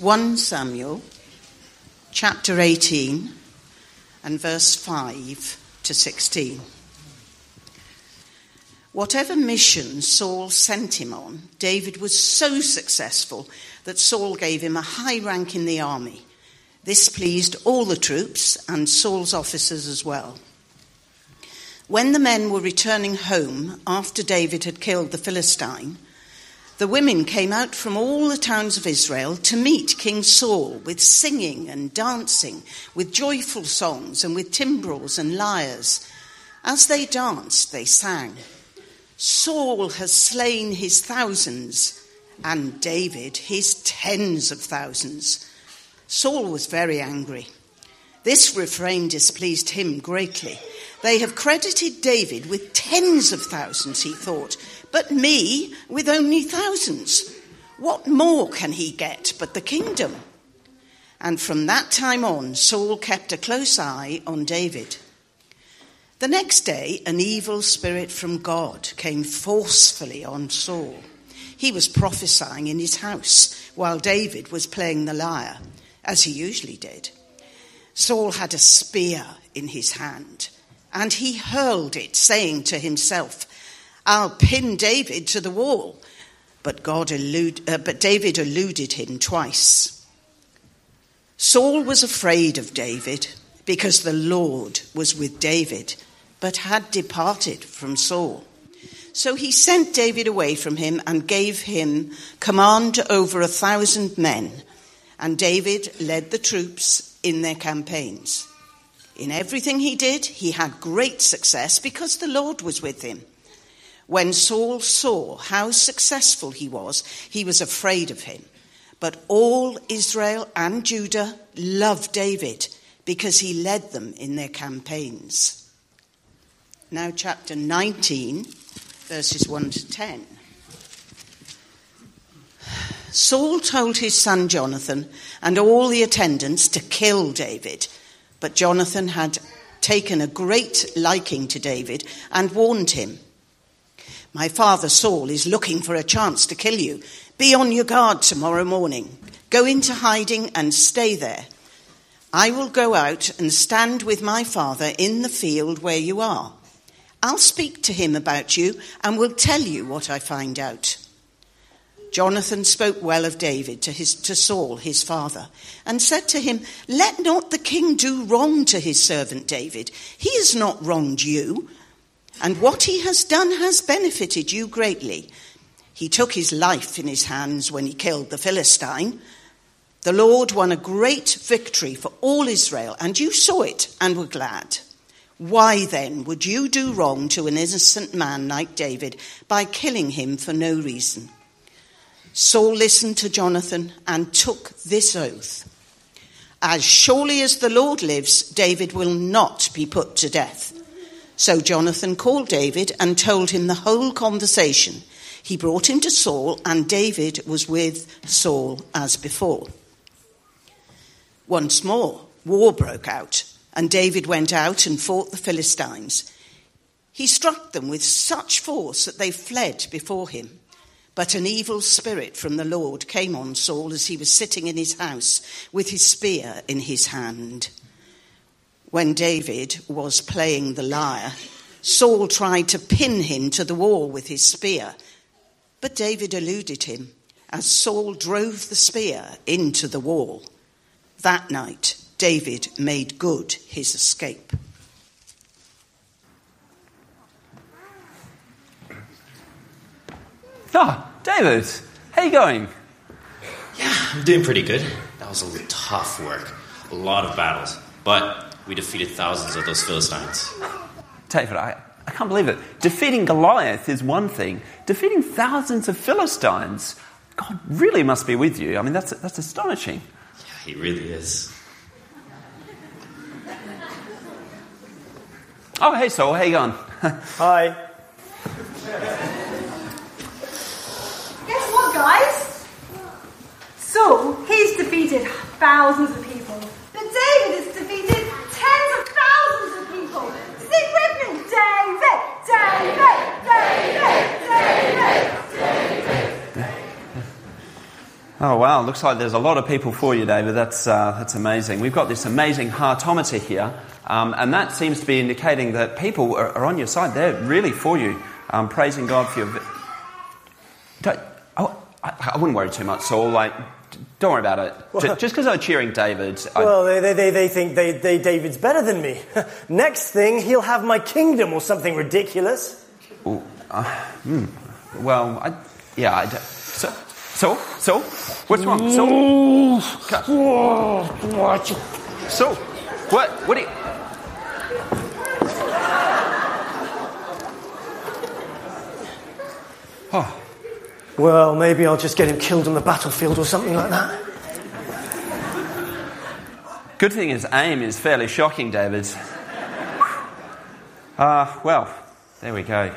1 Samuel chapter 18 and verse 5 to 16. Whatever mission Saul sent him on, David was so successful that Saul gave him a high rank in the army. This pleased all the troops and Saul's officers as well. When the men were returning home after David had killed the Philistine, the women came out from all the towns of Israel to meet King Saul with singing and dancing, with joyful songs and with timbrels and lyres. As they danced, they sang, "Saul has slain his thousands, and David his tens of thousands." Saul was very angry. This refrain displeased him greatly. They have credited David with tens of thousands, he thought, but me with only thousands. What more can he get but the kingdom? And from that time on, Saul kept a close eye on David. The next day, an evil spirit from God came forcefully on Saul. He was prophesying in his house while David was playing the lyre, as he usually did. Saul had a spear in his hand, and he hurled it, saying to himself, "I'll pin David to the wall." But David eluded him twice. Saul was afraid of David because the Lord was with David, but had departed from Saul. So he sent David away from him and gave him command over 1,000 men, and David led the troops in their campaigns. In everything he did, he had great success because the Lord was with him. When Saul saw how successful he was afraid of him. But all Israel and Judah loved David because he led them in their campaigns. Now chapter 19, verses 1 to 10. Saul told his son Jonathan and all the attendants to kill David, but Jonathan had taken a great liking to David and warned him, "My father Saul is looking for a chance to kill you. Be on your guard tomorrow morning. Go into hiding and stay there. I will go out and stand with my father in the field where you are. I'll speak to him about you and will tell you what I find out." Jonathan spoke well of David to Saul, his father, and said to him, "Let not the king do wrong to his servant David. He has not wronged you, and what he has done has benefited you greatly. He took his life in his hands when he killed the Philistine. The Lord won a great victory for all Israel, and you saw it and were glad. Why then would you do wrong to an innocent man like David by killing him for no reason?" Saul listened to Jonathan and took this oath, "As surely as the Lord lives, David will not be put to death." So Jonathan called David and told him the whole conversation. He brought him to Saul, and David was with Saul as before. Once more, war broke out, and David went out and fought the Philistines. He struck them with such force that they fled before him. But an evil spirit from the Lord came on Saul as he was sitting in his house with his spear in his hand. When David was playing the lyre, Saul tried to pin him to the wall with his spear, but David eluded him as Saul drove the spear into the wall. That night, David made good his escape. Oh, David, how you going? Yeah, I'm doing pretty good. That was a tough work. A lot of battles. But we defeated thousands of those Philistines. David, I can't believe it. Defeating Goliath is one thing. Defeating thousands of Philistines, God really must be with you. I mean, that's astonishing. Yeah, he really is. Oh, hey, Saul, how you going? Hi. Guess what, guys? Saul, he's defeated thousands of people. But David has defeated tens of thousands of people. Sing with me. David, David, David, David, David. Oh, wow. Looks like there's a lot of people for you, David. That's amazing. We've got this amazing heartometer here, and that seems to be indicating that people are on your side. They're really for you, praising God for your... I wouldn't worry too much, Saul. Don't worry about it. Well, just because I'm cheering David... Well, they think David's better than me. Next thing, he'll have my kingdom or something ridiculous. Well, So, what's wrong? So, what do you... Oh. Well, maybe I'll just get him killed on the battlefield or something like that. Good thing his aim is fairly shocking, David. Well, there we go.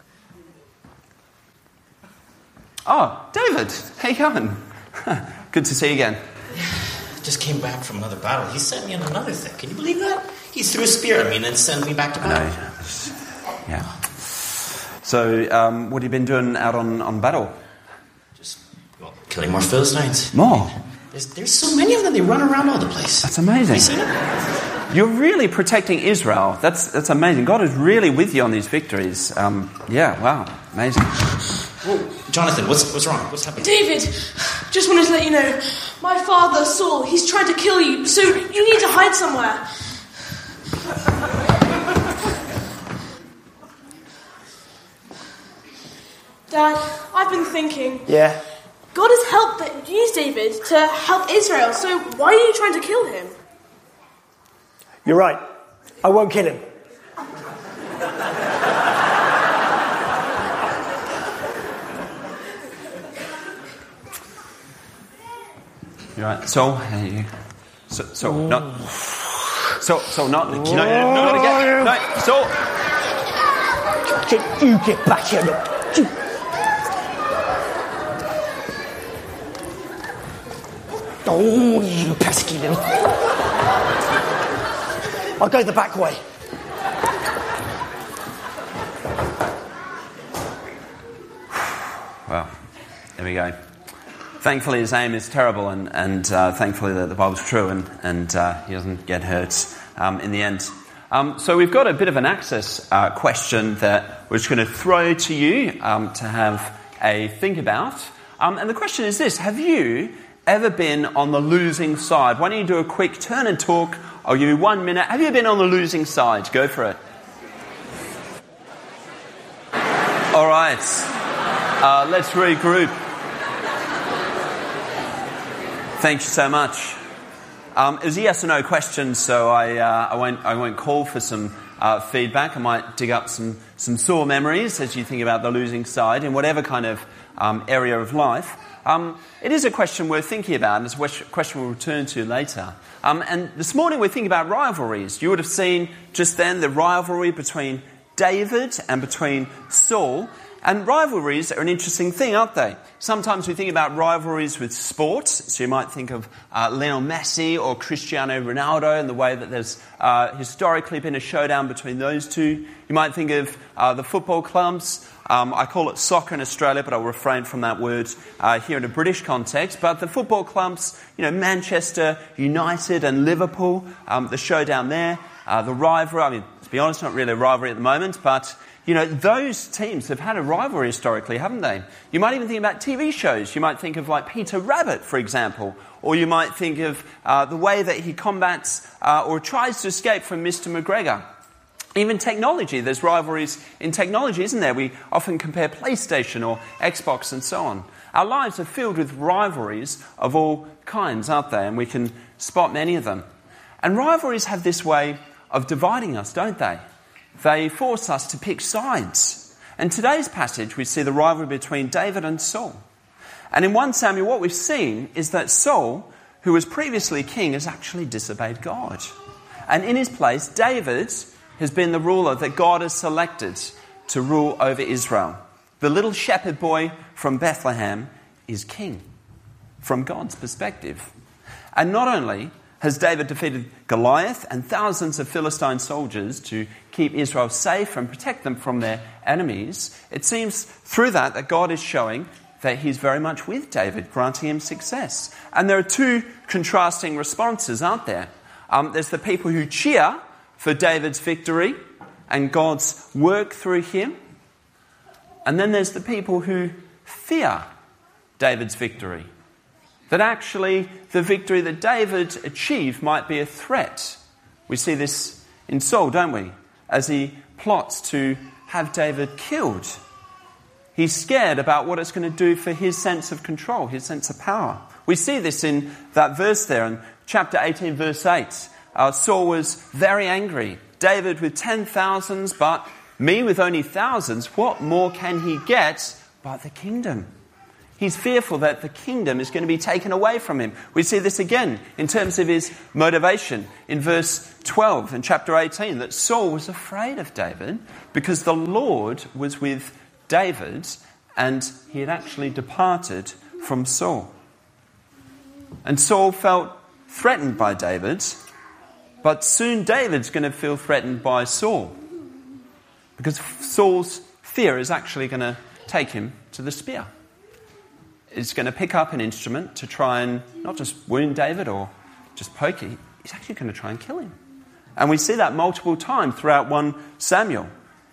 Oh, David, how you going? Good to see you again. Just came back from another battle. He sent me on another thing. Can you believe that? He threw a spear at me and then sent me back to battle. Yeah. So, what have you been doing out on battle? Just, killing more Philistines. More? There's so many of them. They run around all the place. That's amazing. You seen it? You're really protecting Israel. That's amazing. God is really with you on these victories. Wow, amazing. Whoa, Jonathan, what's wrong? What's happening? David, just wanted to let you know, my father, Saul, he's trying to kill you, so you need to hide somewhere. Dad, I've been thinking. Yeah? God has used David to help Israel, so why are you trying to kill him? You're right. I won't kill him. You're right. So not again. No, You get back here. Look. Oh, you pesky little... I'll go the back way. Well, there we go. Thankfully, his aim is terrible, and thankfully that the Bible's true, and he doesn't get hurt in the end. So we've got a bit of an access question that we're just going to throw to you to have a think about. And the question is this: have you ever been on the losing side? Why don't you do a quick turn and talk? I'll give you 1 minute. Have you been on the losing side? Go for it. All right. Let's regroup. Thank you so much. It was a yes or no question, so I won't call for some feedback. I might dig up some sore memories as you think about the losing side in whatever kind of area of life. It is a question worth thinking about, and it's a question we'll return to later. And this morning we're thinking about rivalries. You would have seen just then the rivalry between David and between Saul. And rivalries are an interesting thing, aren't they? Sometimes we think about rivalries with sports. So you might think of Lionel Messi or Cristiano Ronaldo and the way that there's historically been a showdown between those two. You might think of the football clubs. I call it soccer in Australia, but I'll refrain from that word here in a British context. But the football clubs, Manchester United and Liverpool, the showdown there, the rivalry. I mean, to be honest, not really a rivalry at the moment, but those teams have had a rivalry historically, haven't they? You might even think about TV shows. You might think of like Peter Rabbit, for example. Or you might think of the way that he combats or tries to escape from Mr. McGregor. Even technology. There's rivalries in technology, isn't there? We often compare PlayStation or Xbox and so on. Our lives are filled with rivalries of all kinds, aren't they? And we can spot many of them. And rivalries have this way of dividing us, don't they? They force us to pick sides. In today's passage, we see the rivalry between David and Saul. And in 1 Samuel, what we've seen is that Saul, who was previously king, has actually disobeyed God. And in his place, David has been the ruler that God has selected to rule over Israel. The little shepherd boy from Bethlehem is king, from God's perspective. And not only has David defeated Goliath and thousands of Philistine soldiers to keep Israel safe and protect them from their enemies, it seems through that God is showing that he's very much with David, granting him success. And there are two contrasting responses, aren't there? There's the people who cheer for David's victory and God's work through him. And then there's the people who fear David's victory. That actually the victory that David achieved might be a threat. We see this in Saul, don't we? As he plots to have David killed. He's scared about what it's going to do for his sense of control, his sense of power. We see this in that verse there in chapter 18, verse 8. Saul was very angry. David with 10,000s, but me with only thousands. What more can he get but the kingdom? He's fearful that the kingdom is going to be taken away from him. We see this again in terms of his motivation in verse 12 in chapter 18, that Saul was afraid of David because the Lord was with David and he had actually departed from Saul. And Saul felt threatened by David, but soon David's going to feel threatened by Saul because Saul's fear is actually going to take him to the spear. Is going to pick up an instrument to try and not just wound David or just poke him. He's actually going to try and kill him. And we see that multiple times throughout 1 Samuel.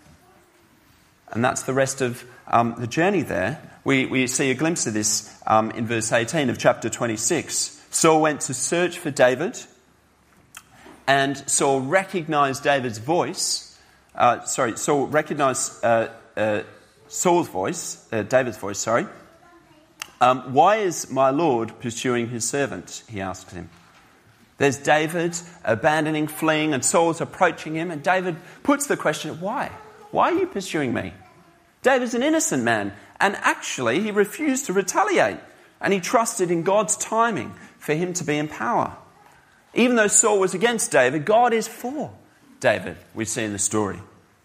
And that's the rest of the journey there. We see a glimpse of this in verse 18 of chapter 26. Saul went to search for David, and Saul recognized David's voice. Saul recognized Saul's voice, David's voice, sorry. Why is my Lord pursuing his servant? He asks him. There's David abandoning, fleeing, and Saul's approaching him. And David puts the question, why? Why are you pursuing me? David's an innocent man. And actually, he refused to retaliate. And he trusted in God's timing for him to be in power. Even though Saul was against David, God is for David, we see in the story.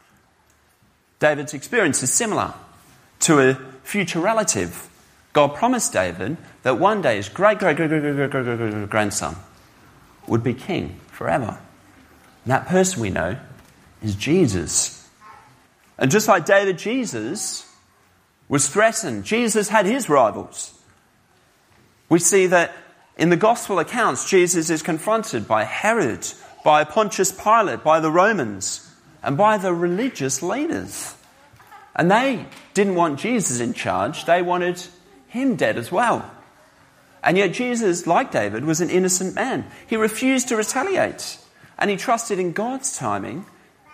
David's experience is similar to a future relative. God promised David that one day his great-great-great-great-great-grandson would be king forever. And that person we know is Jesus. And just like David, Jesus was threatened. Jesus had his rivals. We see that in the gospel accounts, Jesus is confronted by Herod, by Pontius Pilate, by the Romans, and by the religious leaders. And they didn't want Jesus in charge. They wanted him dead as well. And yet Jesus, like David, was an innocent man. He refused to retaliate. And he trusted in God's timing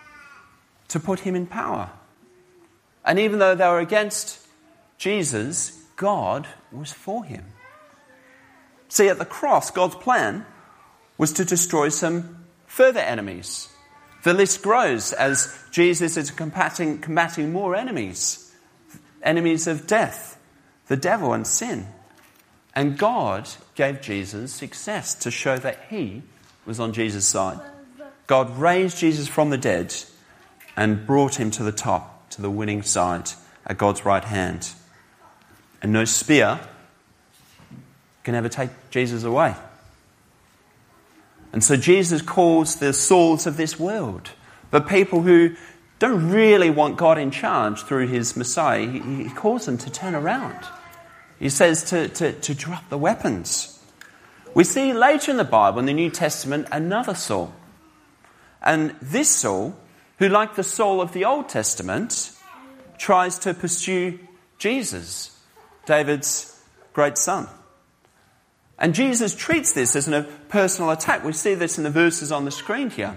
to put him in power. And even though they were against Jesus, God was for him. See, at the cross, God's plan was to destroy some further enemies. The list grows as Jesus is combating more enemies. Enemies of death, the devil and sin. And God gave Jesus success to show that he was on Jesus' side. God raised Jesus from the dead and brought him to the top, to the winning side at God's right hand. And no spear can ever take Jesus away. And so Jesus calls the Sauls of this world, the people who don't really want God in charge through his Messiah. He calls them to turn around. He says to drop the weapons. We see later in the Bible, in the New Testament, another Saul. And this Saul, who like the Saul of the Old Testament, tries to pursue Jesus, David's great son. And Jesus treats this as a personal attack. We see this in the verses on the screen here.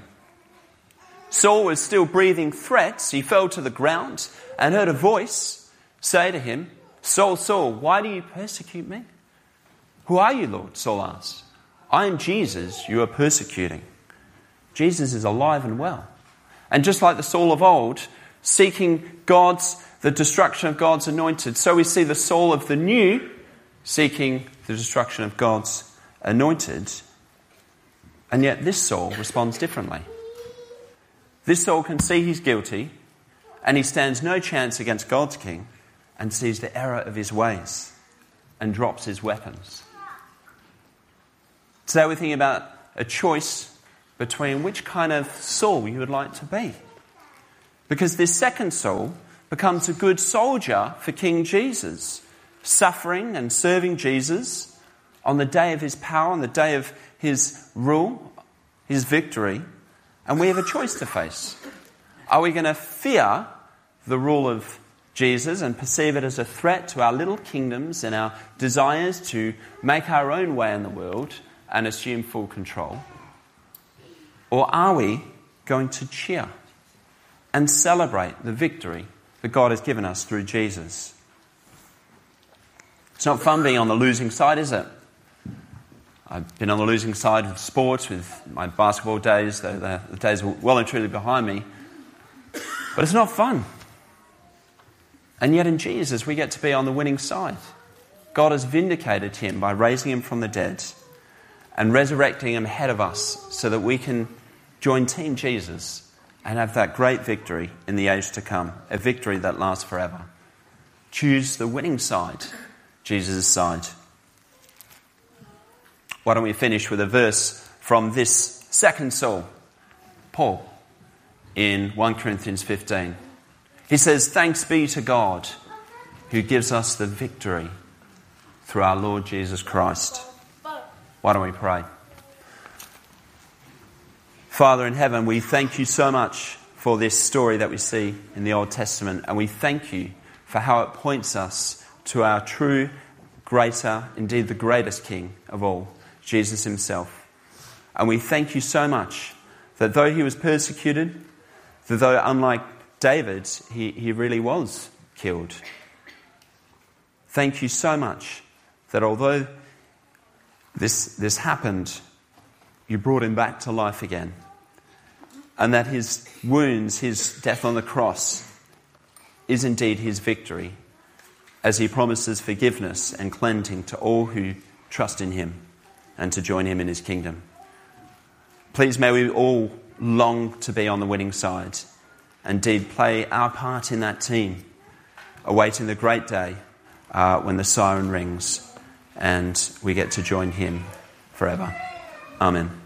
Saul was still breathing threats. He fell to the ground and heard a voice say to him, "Saul, Saul, why do you persecute me?" "Who are you, Lord?" Saul asked. "I am Jesus you are persecuting." Jesus is alive and well. And just like the Saul of old, seeking the destruction of God's anointed, so we see the Saul of the new seeking the destruction of God's anointed. And yet this Saul responds differently. This Saul can see he's guilty, and he stands no chance against God's king, and sees the error of his ways, and drops his weapons. Today we're thinking about a choice between which kind of Saul you would like to be. Because this second Saul becomes a good soldier for King Jesus. suffering and serving Jesus on the day of his power, on the day of his rule, his victory, and we have a choice to face. Are we going to fear the rule of Jesus and perceive it as a threat to our little kingdoms and our desires to make our own way in the world and assume full control? Or are we going to cheer and celebrate the victory that God has given us through Jesus? It's not fun being on the losing side, is it? I've been on the losing side of sports with my basketball days, though the days are well and truly behind me. But it's not fun. And yet in Jesus, we get to be on the winning side. God has vindicated him by raising him from the dead and resurrecting him ahead of us so that we can join Team Jesus and have that great victory in the age to come, a victory that lasts forever. Choose the winning side, Jesus' side. Why don't we finish with a verse from this second Saul, Paul, in 1 Corinthians 15. He says, "Thanks be to God who gives us the victory through our Lord Jesus Christ." Why don't we pray? Father in heaven, we thank you so much for this story that we see in the Old Testament, and we thank you for how it points us to our true, greater, indeed the greatest King of all, Jesus himself. And we thank you so much that though he was persecuted, that though unlike David, he really was killed. Thank you so much that although this happened, you brought him back to life again. And that his wounds, his death on the cross, is indeed his victory, as he promises forgiveness and cleansing to all who trust in him and to join him in his kingdom. Please may we all long to be on the winning side. Indeed, play our part in that team, awaiting the great day when the siren rings and we get to join him forever. Amen.